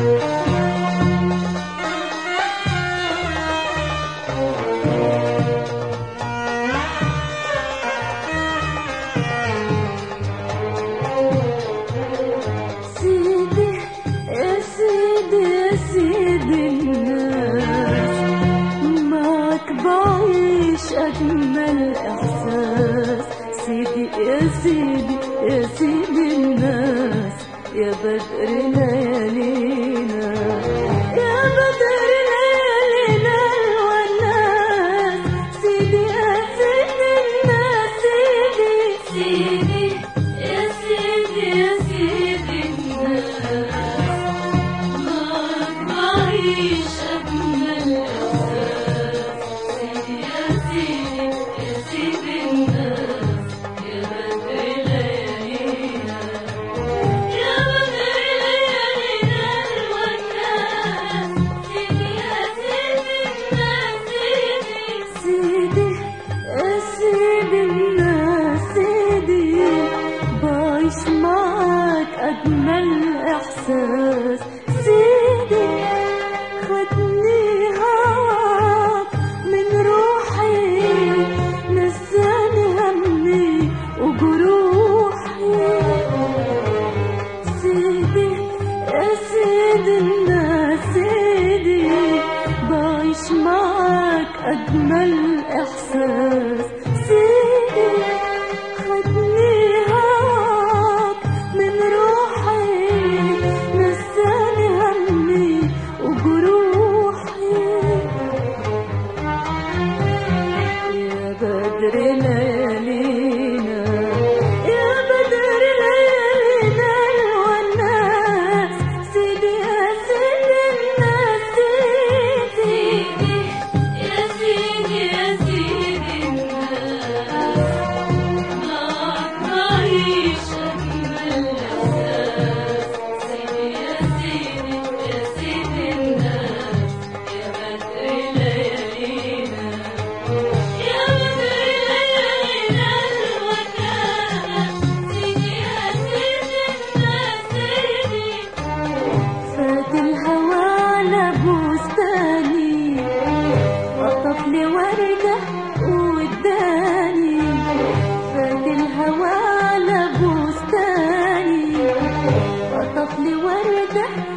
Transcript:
أجمل إحساس سيدي يا سيدي يا سيدي الناس، يا بدر ليالينا يا بدر ليالينا الوناس، سيدي يا سيدي الناس، سيدي سيدي يا سيدي يا سيدي الناس، معك بعيش أجمل أجمل إحساس، سيدي خدني هواك من روحي، نساني همي وجروحي، سيدي يا سيدي الناس، سيدي بعيش معاك أجمل إحساس، سيدي خدني بدر ليالينا يا بدر ليالينا الوناس، سيدي يا سيدي الناس، سيدي يا سيدي يا سيدي الناس، معك بعيش أجمل إحساس، سيدي يا سيدي يا سيدي الناس، يا بدر ليالينا وردة واداني، فات الهوى على بستاني، قطف لي وردة